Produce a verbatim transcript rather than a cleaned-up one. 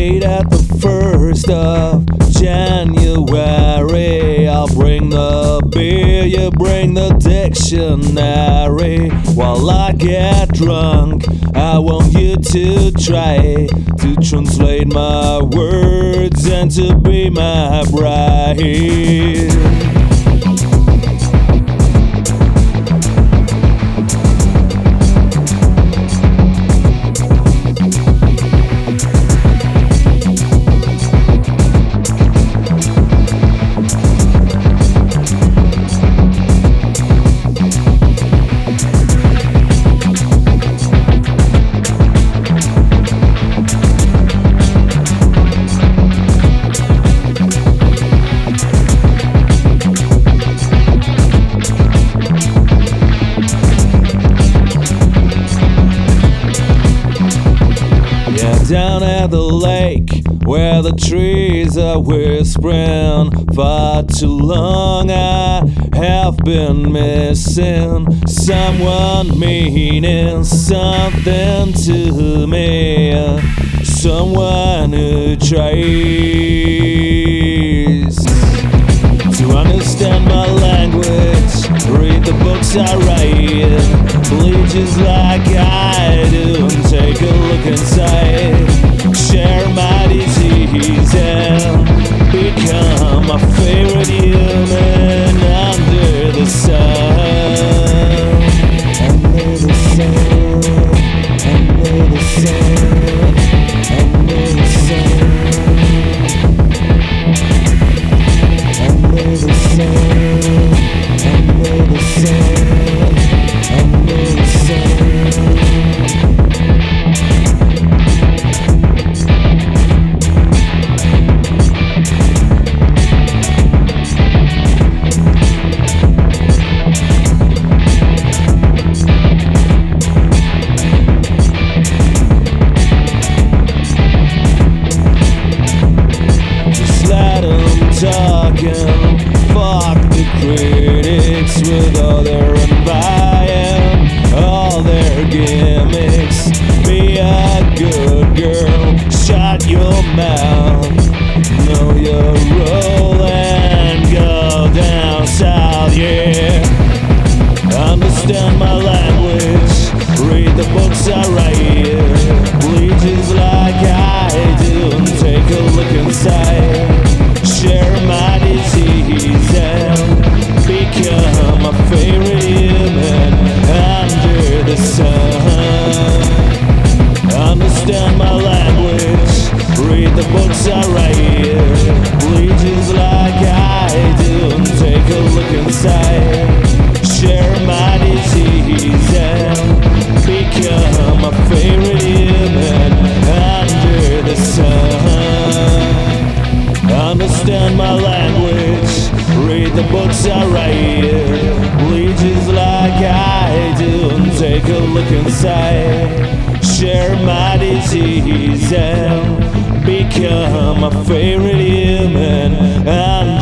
late at the first of January. I'll bring the beer, you bring the dictionary. While I get drunk, I want you to try to translate my words and to be my bride. Down at the lake where the trees are whispering, far too long I have been missing someone meaning something to me, someone who tries to understand my language, read the books I write, bleaches like I do, and take a look inside, share my disease and become my favorite human under the sun. Under the sun, under the sun, under the sun, under the sun, under the sun, under the sun. Talking, fuck the critics with all their unbuying, all their gimmicks. Be a good girl, shut your mouth, know your role and go down south, yeah. Understand my language, read the books I write, bleaches like I do, and take a look inside, share my disease and become my favorite human under the sun. Understand my language, read the books I write, bleaches like I do, and take a look inside, share my disease and become my favorite human under the sun. Understand my language, read the books I write, bleaches like I do, and take a look inside, share my disease and become my favorite human. And